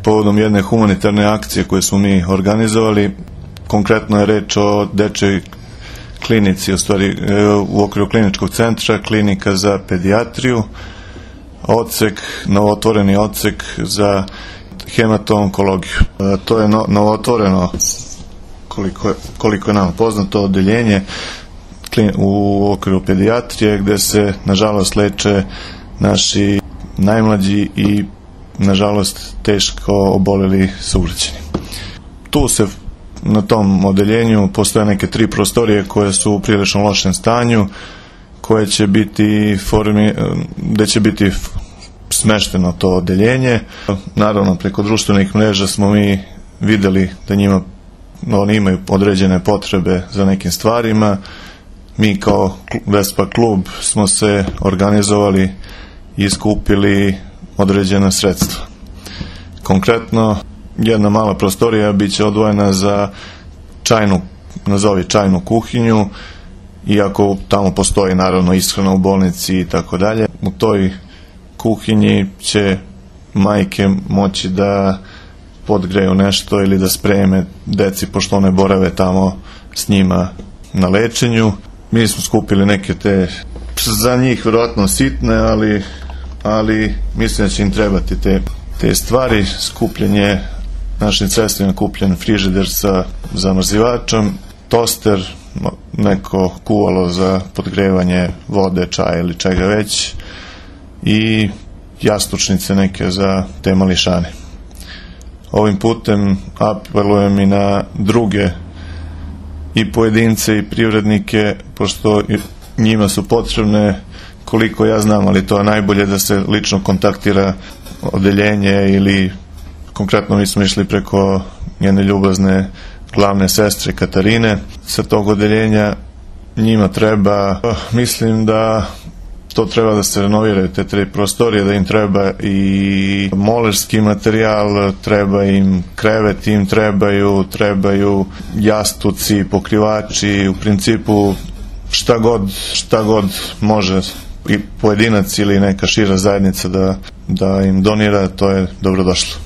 povodom jedne humanitarne akcije koje smo mi organizovali. Konkretno je reč o dečjoj klinici, u stvari u okviru kliničkog centra, klinika za pedijatriju, novootvoreni odsek za hemato-onkologiju. To je novootvoreno, koliko je nam poznato, odeljenje u okviru pedijatrije gde se nažalost leče naši najmlađi i nažalost teško oboleli sugrađani. Tu se na tom odeljenju postoje neke 3 prostorije koje su u prilično lošem stanju, koje će biti gde će biti smešteno to odeljenje. Naravno, preko društvenih mreža smo mi videli da oni imaju određene potrebe za nekim stvarima. Mi kao Vespa klub smo se organizovali i skupili određena sredstva. Konkretno, jedna mala prostorija biće odvojena za čajnu kuhinju, iako tamo postoji naravno ishrana u bolnici i tako dalje. U toj kuhinji će majke moći da podgreju nešto ili da spreme deci, pošto one borave tamo s njima na lečenju. Mi smo skupili neke za njih vjerojatno sitne, ali mislim da će im trebati te stvari. Našim sredstvima kupljen frižider sa zamrzivačom, toster, neko kuvalo za podgrevanje vode, čaja ili čega već, i jastučnice neke za te mališane. Ovim putem apelujem i na druge i pojedince i privrednike, pošto njima su potrebne, koliko ja znam, ali to je najbolje da se lično kontaktira odeljenje, ili konkretno mi smo išli preko njene ljubazne glavne sestre Katarine sa tog odeljenja. Njima treba, mislim da to treba da se renoviraju te 3 prostorije, da im treba i molerski materijal, treba im krevet, im trebaju jastuci, pokrivači, u principu šta god može i pojedinac ili neka šira zajednica da im donira, to je dobrodošlo.